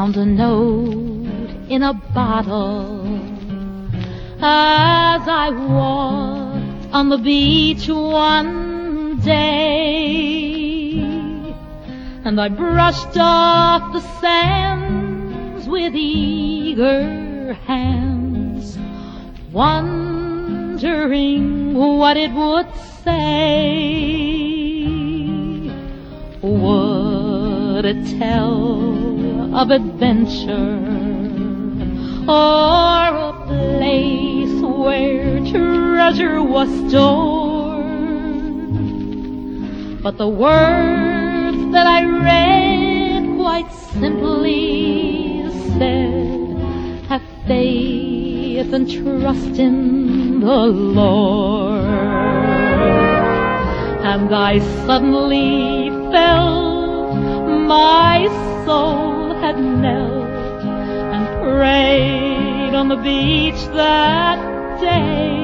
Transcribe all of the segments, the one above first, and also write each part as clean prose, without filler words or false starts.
found a note in a bottle as I walked on the beach one day, and I brushed off the sands with eager hands, wondering what it would say. Would it tell of adventure, or a place where treasure was stored? But the words that I read quite simply said, have faith and trust in the Lord. And I suddenly felt my soul had knelt and prayed on the beach that day,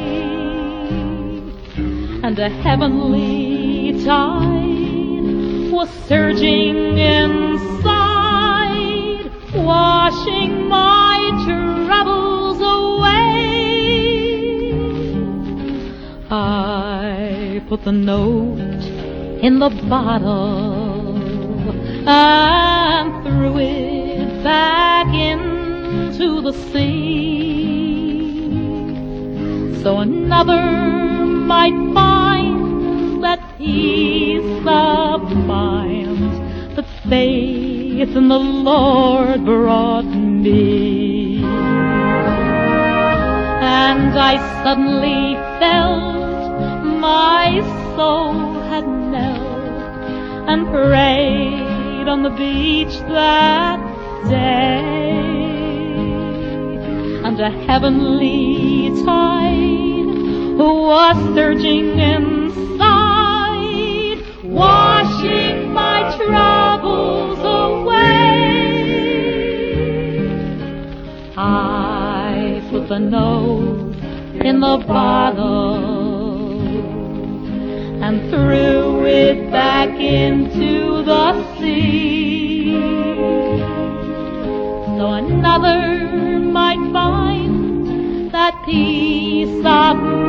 and a heavenly tide was surging inside, washing my troubles away. I put the note in the bottle and threw it back into the sea, so another might find that peace of mind that faith in the Lord brought me. And I suddenly felt my soul had knelt and prayed on the beach that day, and a heavenly tide was surging inside, washing my troubles away. I put the note in the bottle and threw it back into the sea, so another might find that peace of